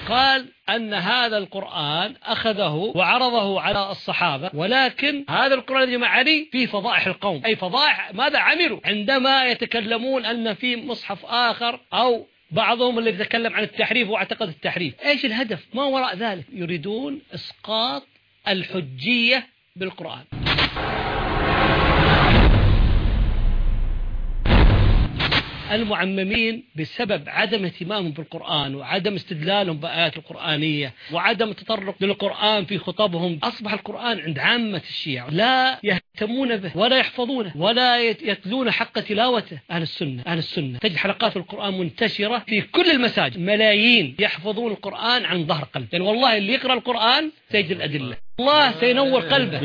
قال أن هذا القرآن أخذه وعرضه على الصحابة، ولكن هذا القرآن الذي معي فيه فضائح القوم، أي فضائح ماذا عملوا عندما يتكلمون أن في مصحف آخر، أو بعضهم اللي يتكلم عن التحريف واعتقد التحريف. إيش الهدف؟ ما وراء ذلك؟ يريدون إسقاط الحجية بالقرآن. المعممين بسبب عدم اهتمامهم بالقرآن وعدم استدلالهم بآيات القرآنية وعدم التطرق للقرآن في خطبهم، أصبح القرآن عند عامة الشيعة لا يهتمون به ولا يحفظونه ولا يتلون حق تلاوته. أهل السنة تجد حلقات القرآن منتشرة في كل المساجد، ملايين يحفظون القرآن عن ظهر قلب. يعني والله اللي يقرأ القرآن سيجد الأدلة، الله سينور قلبه.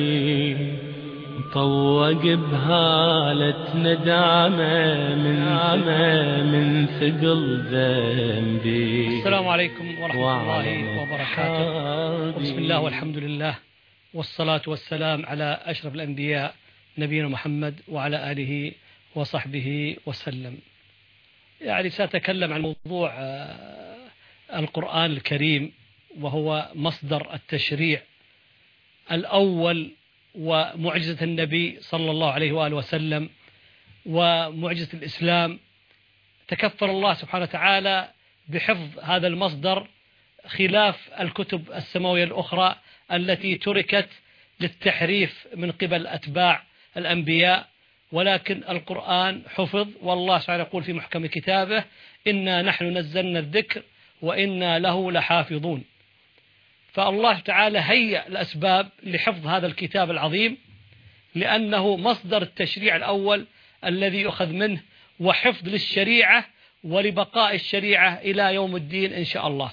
طوق بهالة ندامة من ثقل ذنبي. السلام عليكم ورحمة الله وبركاته. بسم الله والحمد لله والصلاة والسلام على أشرف الأنبياء نبينا محمد وعلى آله وصحبه وسلم. يعني سأتكلم عن موضوع القرآن الكريم، وهو مصدر التشريع الأول ومعجزة النبي صلى الله عليه وآله وسلم ومعجزة الإسلام. تكفل الله سبحانه وتعالى بحفظ هذا المصدر خلاف الكتب السماوية الأخرى التي تركت للتحريف من قبل أتباع الأنبياء، ولكن القرآن حفظ، والله سبحانه يقول في محكم كتابه: إنا نحن نزلنا الذكر وإنا له لحافظون. فالله تعالى هيأ الأسباب لحفظ هذا الكتاب العظيم، لأنه مصدر التشريع الأول الذي يؤخذ منه وحفظ للشريعة ولبقاء الشريعة إلى يوم الدين إن شاء الله.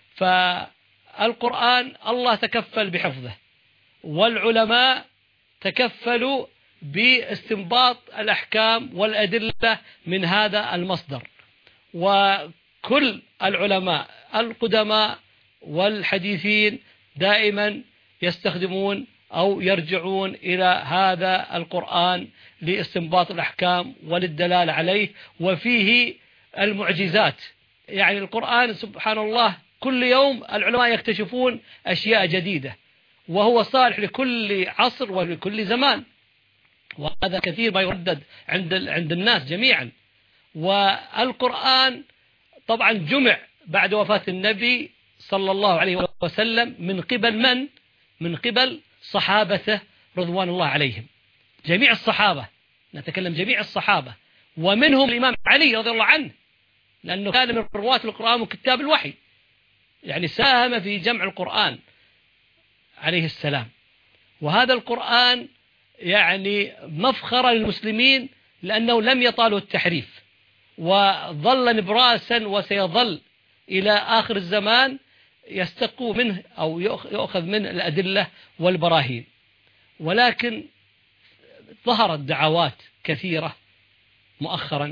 فالقرآن الله تكفل بحفظه، والعلماء تكفلوا باستنباط الأحكام والأدلة من هذا المصدر. وكل العلماء القدماء والحديثين دائما يستخدمون أو يرجعون إلى هذا القرآن لاستنباط الأحكام وللدلالة عليه، وفيه المعجزات. يعني القرآن سبحان الله كل يوم العلماء يكتشفون أشياء جديدة، وهو صالح لكل عصر ولكل زمان، وهذا كثير ما يردد عند الناس جميعا. والقرآن طبعا جمع بعد وفاة النبي صلى الله عليه وسلم من قبل من؟ من قبل صحابته رضوان الله عليهم، جميع الصحابة، نتكلم جميع الصحابة، ومنهم الإمام علي رضي الله عنه، لأنه كان من رواة القرآن وكتاب الوحي، يعني ساهم في جمع القرآن عليه السلام. وهذا القرآن يعني مفخرة للمسلمين، لأنه لم يطاله التحريف، وظل نبراسا وسيظل إلى آخر الزمان يستقوا منه أو يؤخذ منه الأدلة والبراهين. ولكن ظهرت دعوات كثيرة مؤخرا،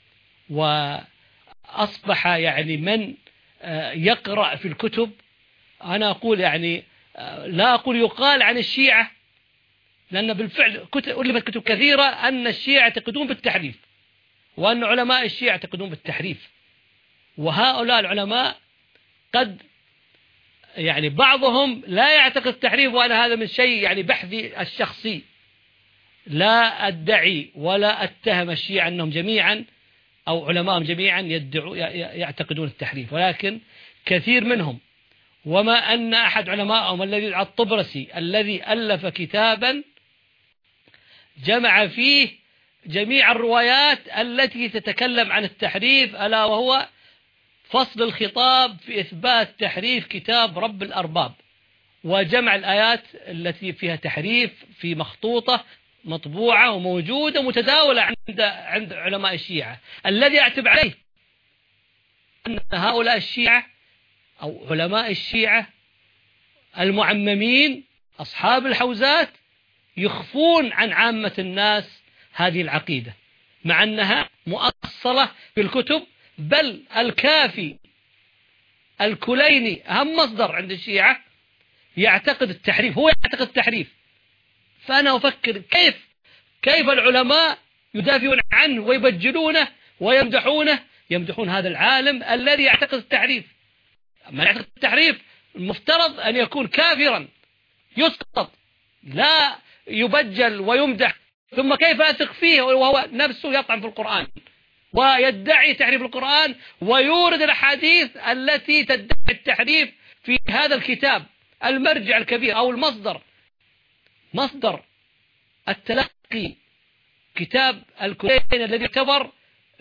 وأصبح يعني من يقرأ في الكتب، أنا أقول يعني لا أقول يقال عن الشيعة، لأن بالفعل ألفت كتب كثيرة أن الشيعة يعتقدون بالتحريف، وأن علماء الشيعة يعتقدون بالتحريف. وهؤلاء العلماء قد يعني بعضهم لا يعتقد التحريف، وأنا هذا من شيء يعني بحثي الشخصي، لا أدعي ولا أتهم الشيعة أنهم جميعا أو علماءهم جميعا يعتقدون التحريف، ولكن كثير منهم. وما أن أحد علمائهم الذي يدعى الطبرسي الذي ألف كتابا جمع فيه جميع الروايات التي تتكلم عن التحريف، ألا وهو فصل الخطاب في إثبات تحريف كتاب رب الأرباب، وجمع الآيات التي فيها تحريف في مخطوطة مطبوعة وموجودة متداولة عند علماء الشيعة. الذي أعتب عليه أن هؤلاء الشيعة أو علماء الشيعة المعممين أصحاب الحوزات يخفون عن عامة الناس هذه العقيدة، مع أنها مؤصلة في الكتب. بل الكافي الكليني أهم مصدر عند الشيعة يعتقد التحريف، هو يعتقد التحريف. فأنا أفكر كيف العلماء يدافعون عنه ويبجلونه ويمدحونه، يمدحون هذا العالم الذي يعتقد التحريف. من يعتقد التحريف المفترض أن يكون كافرا يسقط لا يبجل ويمدح. ثم كيف أثق فيه وهو نفسه يطعن في القرآن ويدعي تحريف القرآن ويورد الأحاديث التي تدعي التحريف في هذا الكتاب المرجع الكبير أو المصدر، مصدر التلقي، كتاب الكلين الذي يعتبر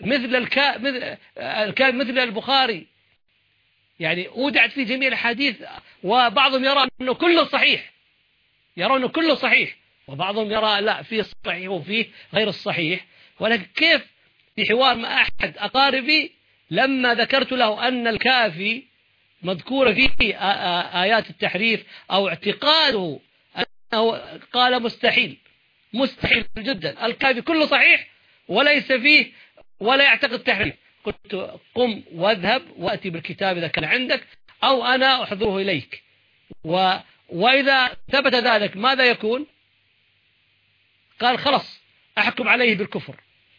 مثل البخاري، يعني أودعت فيه جميع الحديث، وبعضهم يرى أنه كله صحيح، يرون كله صحيح، وبعضهم يرى لا فيه الصحيح وفيه غير الصحيح. ولكن كيف في حوار مع أحد أقاربي لما ذكرت له أن الكافي مذكورة فيه آيات التحريف أو اعتقاده أنه قال مستحيل جدا، الكافي كله صحيح وليس فيه ولا يعتقد تحريف. قلت قم واذهب وأتي بالكتاب إذا كان عندك أو أنا أحضره إليك، وإذا ثبت ذلك ماذا يكون؟ قال خلص أحكم عليه بالكفر.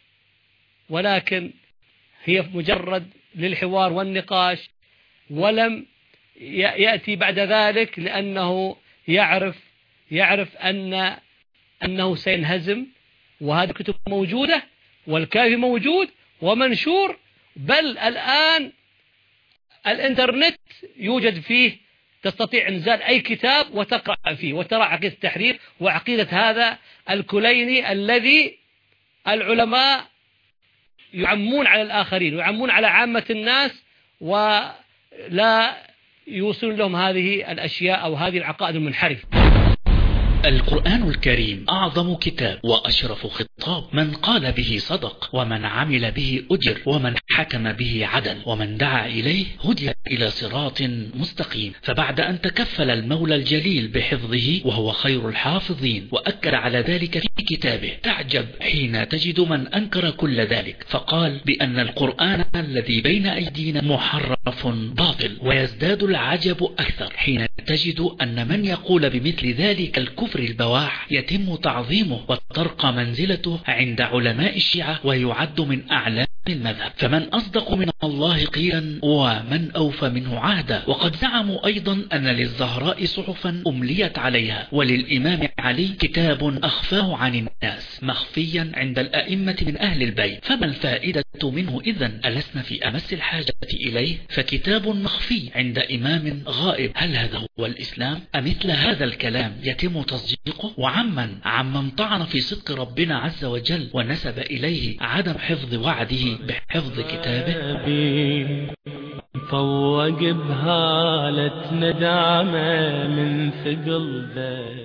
ولكن هي مجرد للحوار والنقاش، ولم يأتي بعد ذلك لأنه يعرف أنه سينهزم. وهذه الكتب موجودة والكافي موجود ومنشور، بل الآن الإنترنت يوجد فيه تستطيع إنزال أي كتاب وتقرأ فيه وترى عقيدة التحريف وعقيدة هذا الكليني الذي العلماء يعمون على الآخرين ويعمون على عامة الناس ولا يوصلون لهم هذه الأشياء أو هذه العقائد المنحرفة. القرآن الكريم أعظم كتاب وأشرف خطاب، من قال به صدق، ومن عمل به أجر، ومن حكم به عدل، ومن دعا إليه هدي إلى صراط مستقيم. فبعد أن تكفل المولى الجليل بحفظه وهو خير الحافظين وأكد على ذلك في كتابه، تعجب حين تجد من أنكر كل ذلك فقال بأن القرآن الذي بين أيدينا محرف باطل، ويزداد العجب أكثر حين تجد أن من يقول بمثل ذلك الكفر البواح يتم تعظيمه وترقى منزلته عند علماء الشيعة ويعد من أعلام المذهب. فمن أصدق من الله قيلا ومن أوفى منه عهدا. وقد زعموا أيضا أن للزهراء صحفا أمليت عليها، وللإمام علي كتاب أخفاه عن الناس مخفيا عند الأئمة من أهل البيت، فما الفائدة منه إذن؟ ألسنا في أمس الحاجة إليه؟ فكتاب مخفي عند إمام غائب، هل هذا هو الإسلام؟ أمثل هذا الكلام يتم تصديقه؟ عمن طعن في صدق ربنا عز وجل ونسب إليه عدم حفظ وعده بحفظ كتابه. فوق بهالة ندامة من ثقل ذنب،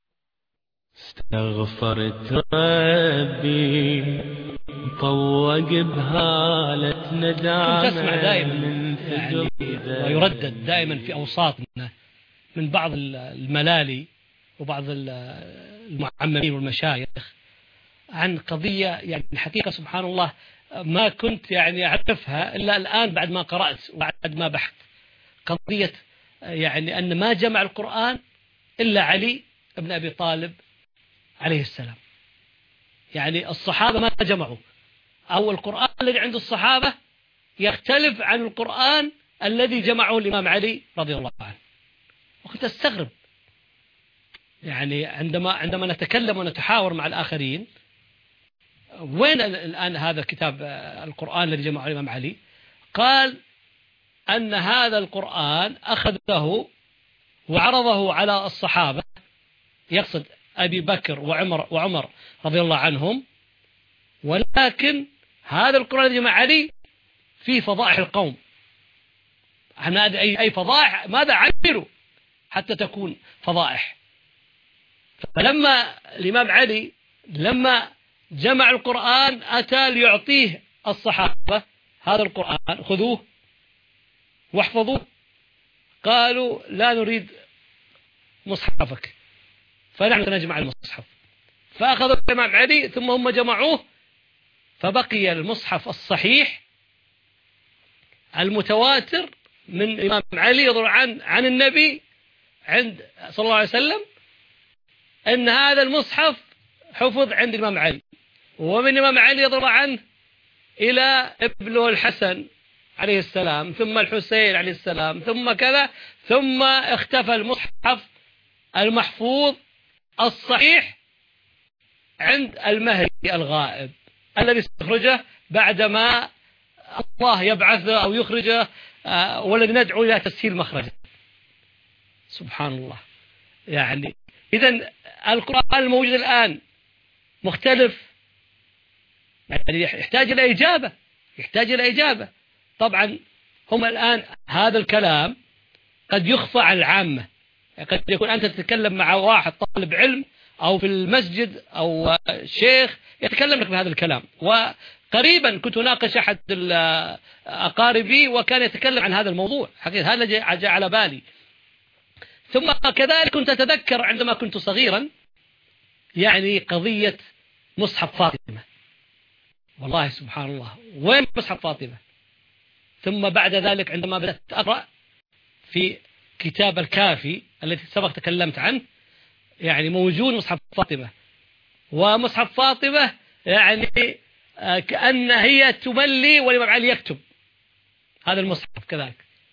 استغفرت ربي. فوق بهالة ندامة تسمع دائما من ثقل ذنب، ويردد دائما في أوساطنا من بعض الملالي وبعض المعممين والمشايخ عن قضية يعني الحقيقة سبحان الله ما كنت يعني أعرفها إلا الآن بعد ما قرأت وبعد ما بحثت. قضية يعني أن ما جمع القرآن إلا علي بن أبي طالب عليه السلام، يعني الصحابة ما جمعوا، أو القرآن الذي عند الصحابة يختلف عن القرآن الذي جمعه الإمام علي رضي الله عنه. وكنت أستغرب يعني عندما نتكلم ونتحاور مع الآخرين، وين الآن هذا كتاب القرآن الذي جمعه الإمام علي؟ قال أن هذا القرآن أخذه وعرضه على الصحابة، يقصد أبي بكر وعمر رضي الله عنهم، ولكن هذا القرآن الذي جمع علي فيه فضائح القوم. أي فضائح؟ ماذا عملوا حتى تكون فضائح؟ فلما الإمام علي لما جمع القرآن أتى ليعطيه الصحابة هذا القرآن، خذوه واحفظوه. قالوا لا نريد مصحفك، فنحن نجمع المصحف. فأخذوا الإمام علي ثم هم جمعوه، فبقي المصحف الصحيح المتواتر من الإمام علي يروي عن النبي عند صلى الله عليه وسلم أن هذا المصحف حفظ عند الإمام علي، ومن الإمام علي يروي عنه إلى ابنه الحسن عليه السلام، ثم الحسين عليه السلام، ثم كذا، ثم اختفى المصحف المحفوظ الصحيح عند المهدي الغائب الذي سيخرجه بعدما الله يبعثه أو يخرجه، والذي ندعو إلى تسهيل مخرجه. سبحان الله. يعني إذن القرآن الموجود الآن مختلف، يعني يحتاج إلى إجابة. طبعا هم الآن هذا الكلام قد يخفى على العامة، قد يكون أنت تتكلم مع واحد طالب علم أو في المسجد أو شيخ يتكلم لك بهذا الكلام، وقريبا كنت أناقش أحد أقاربي وكان يتكلم عن هذا الموضوع، حقيقة هذا جاء على بالي. ثم كذلك كنت أتذكر عندما كنت صغيرا يعني قضية مصحف فاطمة، والله سبحان الله وين مصحف فاطمة؟ ثم بعد ذلك عندما بدأت أقرأ في كتاب الكافي الذي سبق تكلمت عنه، يعني موجود مصحف فاطمة، ومصحف فاطمة يعني كأن هي تملي والإمام علي يكتب هذا المصحف كذلك.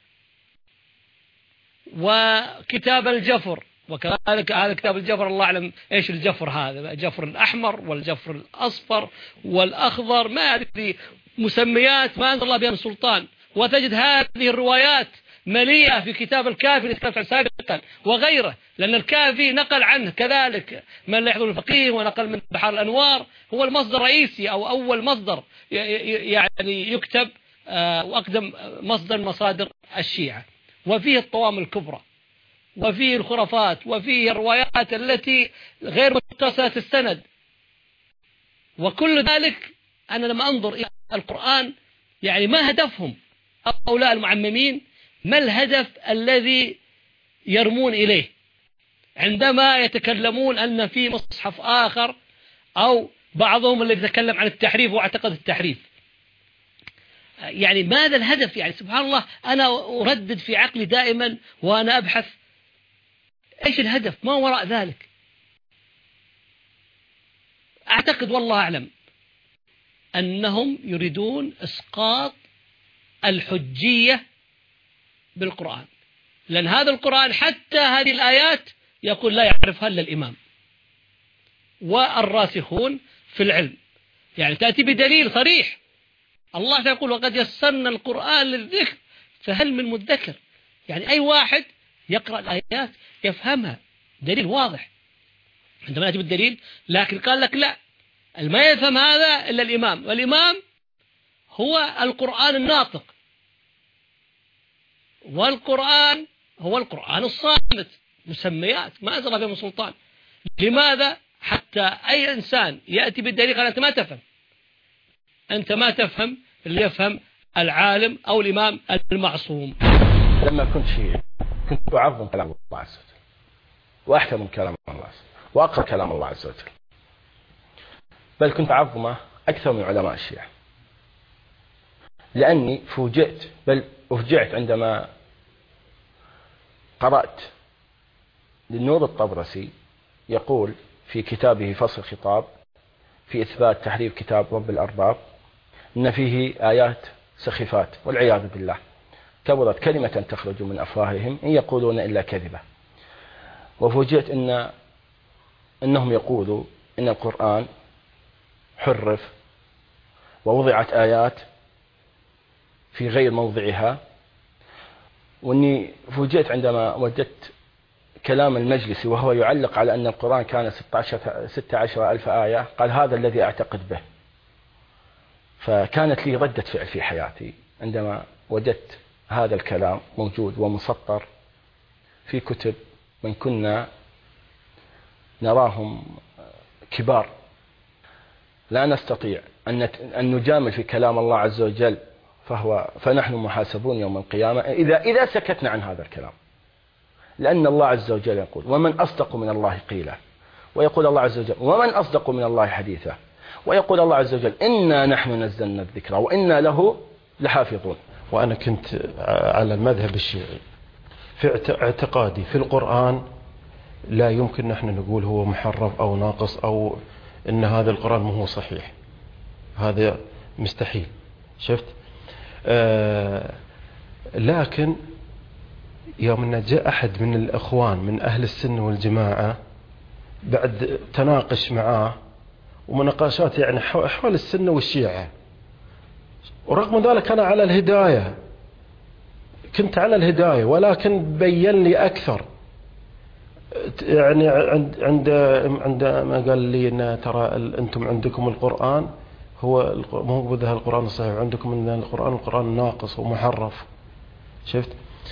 وكتاب الجفر وكذلك هذا كتاب الجفر، الله أعلم إيش الجفر هذا، الجفر الأحمر والجفر الأصفر والأخضر، ما أدري مسميات ما أنزل الله بها من سلطان. وتجد هذه الروايات مليئة في كتاب الكافي الذي تكلمت عنه سابقا وغيره، لأن الكافي نقل عنه كذلك من لا يحضر الفقيه، ونقل من بحار الأنوار، هو المصدر الرئيسي أو أول مصدر يعني يكتب، وأقدم مصدر مصادر الشيعة. وفيه الطوام الكبرى، وفيه الخرافات، وفيه الروايات التي غير متصلة السند. وكل ذلك أنا لما أنظر إلى القرآن يعني ما هدفهم هؤلاء المعممين، ما الهدف الذي يرمون إليه عندما يتكلمون أن في مصحف آخر، أو بعضهم الذي يتكلم عن التحريف واعتقد التحريف؟ يعني ماذا الهدف؟ يعني سبحان الله أنا أردد في عقلي دائما وأنا أبحث إيش الهدف، ما وراء ذلك. أعتقد والله أعلم أنهم يريدون إسقاط الحجية بالقرآن، لأن هذا القرآن حتى هذه الآيات يقول لا يعرفها إلا الإمام والراسخون في العلم. يعني تأتي بدليل صريح، الله يقول وقد يسرنا القرآن للذكر فهل من مدكر. يعني أي واحد يقرأ الآيات يفهمها، دليل واضح عندما نأتي بالدليل. لكن قال لك لا، ما يفهم هذا إلا الإمام، والإمام هو القرآن الناطق، والقرآن هو القرآن الصامت، مسميات ما أنزل بها من سلطان. لماذا؟ حتى أي إنسان يأتي بالدليل قال أنت ما تفهم، أنت ما تفهم، اللي يفهم العالم أو الإمام المعصوم. لما كنت شيعي كنت أعظم كلام الله عز وجل، وأحترم كلام الله عز وجل، وأقرأ كلام الله عز وجل، بل كنت أعظمه أكثر من علماء الشيعة، لأني فوجئت بل أفجعت عندما قرأت للنور الطبرسي يقول في كتابه فصل الخطاب في إثبات تحريف كتاب رب الأرباب إن فيه آيات سخيفات والعياذ بالله، كبرت كلمة تخرج من أفواههم إن يقولون إلا كذبة. وفوجئت إنهم يقولوا إن القرآن حرف ووضعت آيات في غير موضعها. وإني فوجئت عندما وجدت كلام المجلسي وهو يعلق على أن القرآن كان 16,000 آية، قال هذا الذي أعتقد به. فكانت لي ردة فعل في حياتي عندما وجدت هذا الكلام موجود ومسطر في كتب من كنا نراهم كبار. لا نستطيع أن نجامل في كلام الله عز وجل، فنحن محاسبون يوم القيامة إذا سكتنا عن هذا الكلام، لأن الله عز وجل يقول ومن أصدق من الله قيلا، ويقول الله عز وجل ومن أصدق من الله حديثا، ويقول الله عز وجل إنا نحن نزلنا الذكر وإنا له لحافظون. وأنا كنت على المذهب الشيعي في اعتقادي في القرآن لا يمكن نحن نقول هو محرف أو ناقص أو إن هذا القرآن ما هو صحيح، هذا مستحيل. شفت لكن يوم أن جاء أحد من الأخوان من أهل السنة والجماعة بعد تناقش معاه ومناقشات يعني حول السنة والشيعة، ورغم ذلك أنا على الهداية، كنت على الهداية، ولكن بين لي أكثر. يعني عندما قال لي إن ترى أنتم عندكم القرآن هو مو بذا القرآن الصحيح، عندكم من القرآن ناقص ومحرف. شفت؟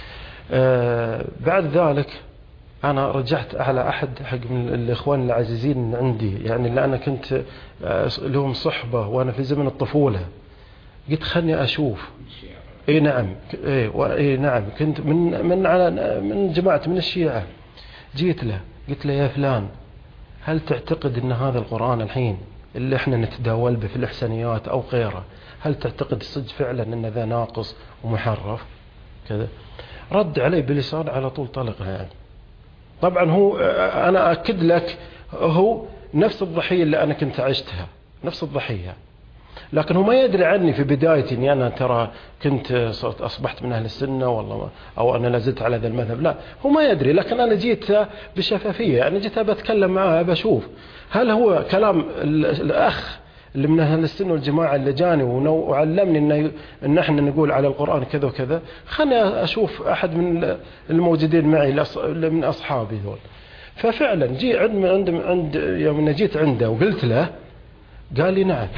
بعد ذلك أنا رجعت على أحد حق من الإخوان العزيزين عندي، يعني اللي أنا كنت لهم صحبة وأنا في زمن الطفولة، قلت خلني أشوف. إيه نعم، إيه نعم، كنت من جماعة من الشيعة. جيت له قلت له يا فلان، هل تعتقد أن هذا القرآن الحين اللي احنا نتداول به في الإحسانيات أو غيره، هل تعتقد صدق فعلا أن ذا ناقص ومحرف كذا؟ رد علي بلسان على طول طلقها. يعني طبعا هو أنا أكد لك هو نفس الضحية اللي أنا كنت عشتها، نفس الضحية، لكن هو ما يدري عني في بدايتي أني أنا ترى كنت أصبحت من أهل السنة والله، أو أنا لازلت على هذا المذهب. لا، هو ما يدري، لكن أنا جيت بشفافية، أنا جيت بتكلم معه بشوف هل هو كلام الأخ اللي من أهل السنة والجماعة اللي جاني وعلمني إن احنا نقول على القرآن كذا وكذا، خلني أشوف أحد من الموجودين معي من أصحابي ذول. ففعلا جي عند يوم جيت عنده وقلت له، قال لي نعم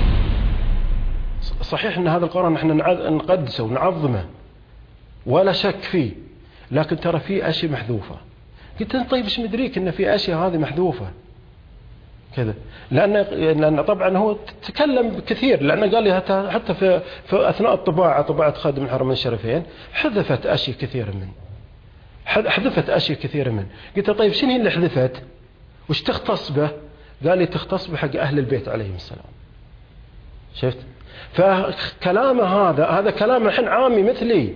صحيح ان هذا القرآن احنا نقدسه ونعظمه ولا شك فيه، لكن ترى فيه اشياء محذوفة. قلت له طيب ايش مدريك ان في اشياء هذه محذوفة كذا؟ لان طبعا هو تكلم كثير، لانه قال لي حتى في اثناء طباعة خادم الحرمين الشريفين حذفت اشياء كثيرة منه. قلت له طيب شنو هي اللي حذفت؟ وش تختص به؟ قال لي تختص بحق اهل البيت عليهم السلام. شفت؟ فكلامه هذا كلام الحين عامي مثلي،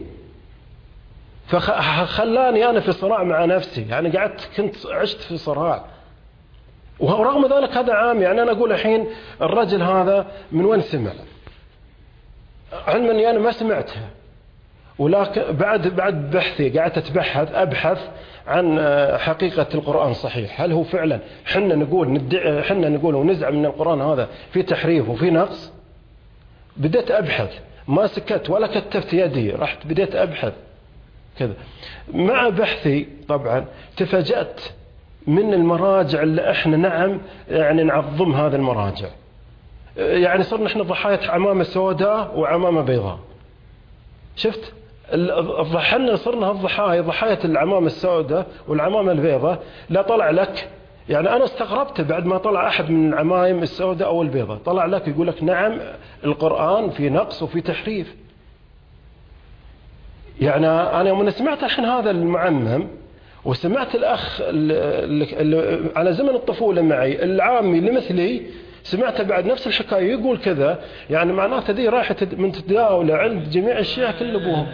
فخلاني أنا في صراع مع نفسي، يعني عشت في صراع. ورغم ذلك هذا عامي، يعني أنا أقول الحين الرجل هذا من وين سمع؟ علما أني أنا ما سمعتها، ولكن بعد بحثي قعدت أبحث عن حقيقة القرآن صحيح، هل هو فعلا حنا نقول ونزعم من القرآن هذا في تحريف وفي نقص؟ بديت أبحث، ما سكت ولا كتفت يدي، رحت بديت أبحث كذا. مع بحثي طبعا تفاجأت من المراجع اللي احنا نعم يعني نعظم هذا المراجع. يعني صرنا احنا ضحايا عمامة سوداء وعمامة بيضاء. شفت؟ صرنا ضحايا العمامة السوداء والعمامة البيضاء. لا طلع لك، يعني أنا استغربت بعد ما طلع أحد من العمائم السوداء أو البيضاء، طلع لك يقول لك نعم القرآن في نقص وفي تحريف. يعني أنا يوم سمعت الحين هذا المعمم، وسمعت الأخ اللي على زمن الطفولة معي العامي اللي مثلي، سمعت بعد نفس الحكاية يقول كذا، يعني معناته دي راحت من تداولة عند جميع الشيعة كل أبوهم.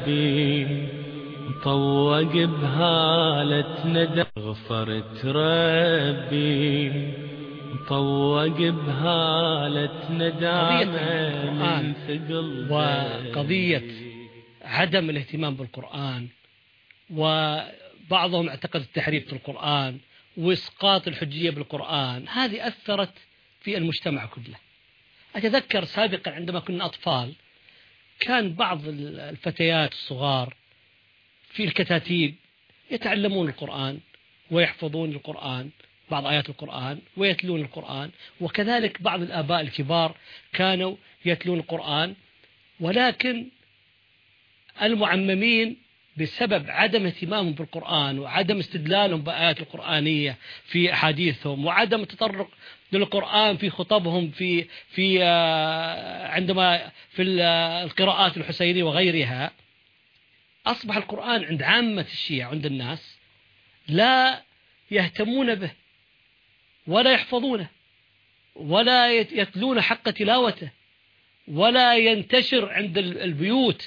طوق بهالة ندى غفرت ربي، طوق بهالة ندامة من ثقل. وقضية عدم الاهتمام بالقرآن، وبعضهم اعتقد التحريف في القرآن وإسقاط الحجية بالقرآن، هذه أثرت في المجتمع كله. أتذكر سابقا عندما كنا أطفال كان بعض الفتيات الصغار في الكتاتيب يتعلمون القرآن ويحفظون القرآن، بعض آيات القرآن ويتلون القرآن، وكذلك بعض الآباء الكبار كانوا يتلون القرآن. ولكن المعممين بسبب عدم اهتمامهم بالقرآن وعدم استدلالهم بآيات القرآنية في أحاديثهم وعدم التطرق للقرآن في خطبهم في عندما في القراءات الحسينية وغيرها، أصبح القرآن عند عامة الشيعة عند الناس لا يهتمون به ولا يحفظونه ولا يتلون حق تلاوته ولا ينتشر عند البيوت.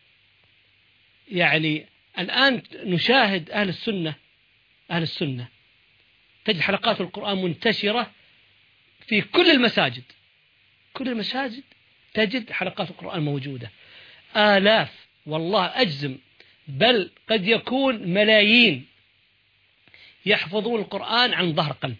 يعني الآن نشاهد أهل السنة تجد حلقات القرآن منتشرة في كل المساجد تجد حلقات القرآن موجودة. آلاف، والله أجزم، بل قد يكون ملايين يحفظون القرآن عن ظهر قلب.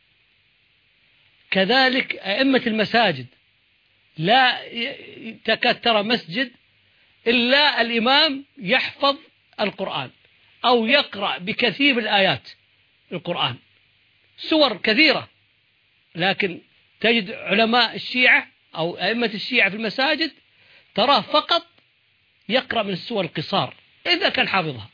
كذلك أئمة المساجد، لا تكاد ترى مسجد إلا الإمام يحفظ القرآن أو يقرأ بكثير من الآيات القرآن، سور كثيرة، لكن تجد علماء الشيعة أو أئمة الشيعة في المساجد تراه فقط يقرأ من السور القصار إذا كان حافظها.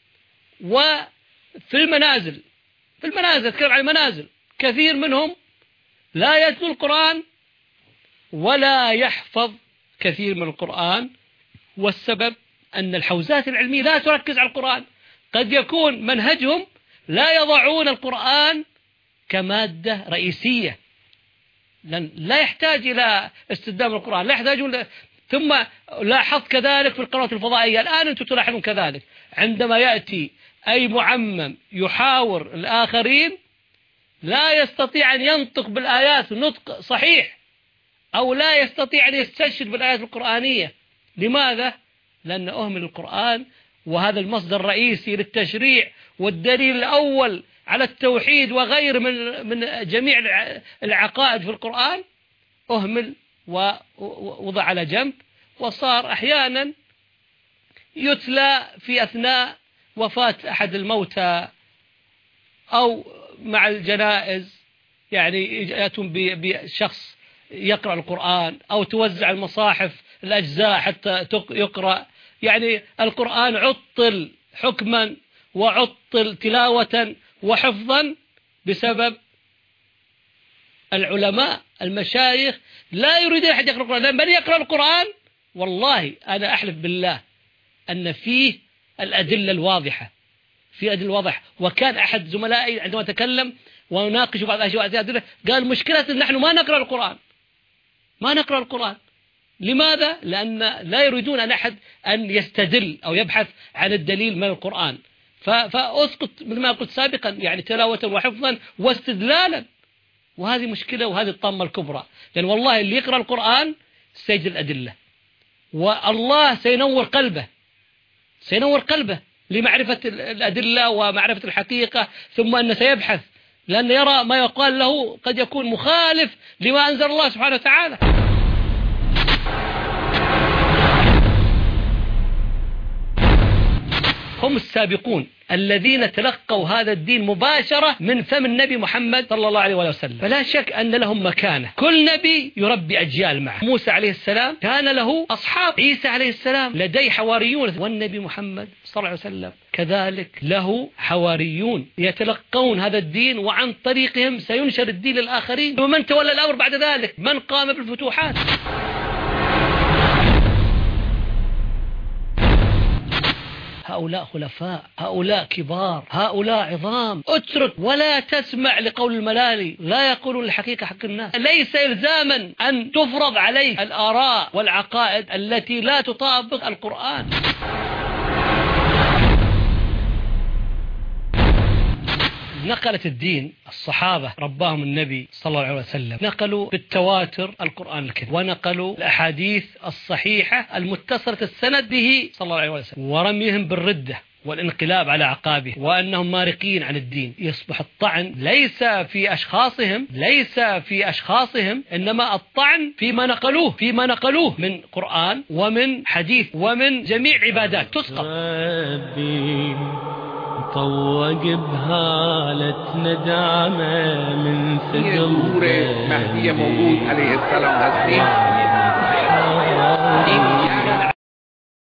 وفي المنازل تكلم عن المنازل، كثير منهم لا يتلو القرآن ولا يحفظ كثير من القرآن، والسبب أن الحوزات العلمية لا تركز على القرآن. قد يكون منهجهم لا يضعون القرآن كمادة رئيسية، لأن لا يحتاج إلى استخدام القرآن، لا يحتاج. ثم لاحظت كذلك في القنوات الفضائية الآن أنتم تلاحظون كذلك، عندما يأتي أي معمم يحاور الآخرين لا يستطيع أن ينطق بالآيات نطق صحيح، أو لا يستطيع أن يستشهد بالآيات القرآنية. لماذا؟ لأن أهمل القرآن، وهذا المصدر الرئيسي للتشريع والدليل الأول على التوحيد وغير من جميع العقائد في القرآن، أهمل ووضع على جنب، وصار أحيانا يتلى في أثناء وفاة أحد الموتى أو مع الجنائز، يعني يأتون بشخص يقرأ القرآن، أو توزع المصاحف الأجزاء حتى يقرأ. يعني القرآن عطل حكما وعطل تلاوة وحفظا بسبب العلماء المشايخ لا يريد أحد يقرأ القرآن. لأن من يقرأ القرآن والله أنا أحلف بالله أن فيه الأدلة الواضحة، في أدلة واضحة. وكان أحد زملائي عندما تكلم وناقش بعض الأشياء قال مشكلة أن نحن ما نقرأ القرآن. لماذا؟ لأن لا يريدون أن أحد أن يستدل أو يبحث عن الدليل من القرآن، فأسقط مثل ما قلت سابقا، يعني تلاوة وحفظا واستدلالا. وهذه مشكلة، وهذه الطامة الكبرى. لأن والله اللي يقرأ القرآن سيجد الأدلة، والله سينور قلبه لمعرفة الأدلة ومعرفة الحقيقة، ثم أنه سيبحث، لأن يرى ما يقال له قد يكون مخالف لما أنزل الله سبحانه وتعالى. هم السابقون الذين تلقوا هذا الدين مباشرة من فم النبي محمد صلى الله عليه وسلم، فلا شك أن لهم مكانة. كل نبي يربي أجيال معه. موسى عليه السلام كان له أصحاب، عيسى عليه السلام لديه حواريون، والنبي محمد صلى الله عليه وسلم كذلك له حواريون يتلقون هذا الدين، وعن طريقهم سينشر الدين للآخرين. ومن تولى الأمر بعد ذلك؟ من قام بالفتوحات. هؤلاء خلفاء، هؤلاء كبار، هؤلاء عظام. اترك ولا تسمع لقول الملالي، لا يقولون الحقيقة حق الناس. ليس إلزاما أن تفرض عليه الآراء والعقائد التي لا تطابق القرآن. نقلت الدين الصحابة رباهم النبي صلى الله عليه وسلم، نقلوا بالتواتر القرآن الكريم، ونقلوا الأحاديث الصحيحة المتصلة السند به صلى الله عليه وسلم، ورميهم بالردة والانقلاب على عقابه، وأنهم مارقين عن الدين. يصبح الطعن ليس في أشخاصهم، إنما الطعن فيما نقلوه من قرآن ومن حديث ومن جميع عبادات تسقط. طوق بهالة ندامة من ثقل مهدي موجود عليه السلام هستين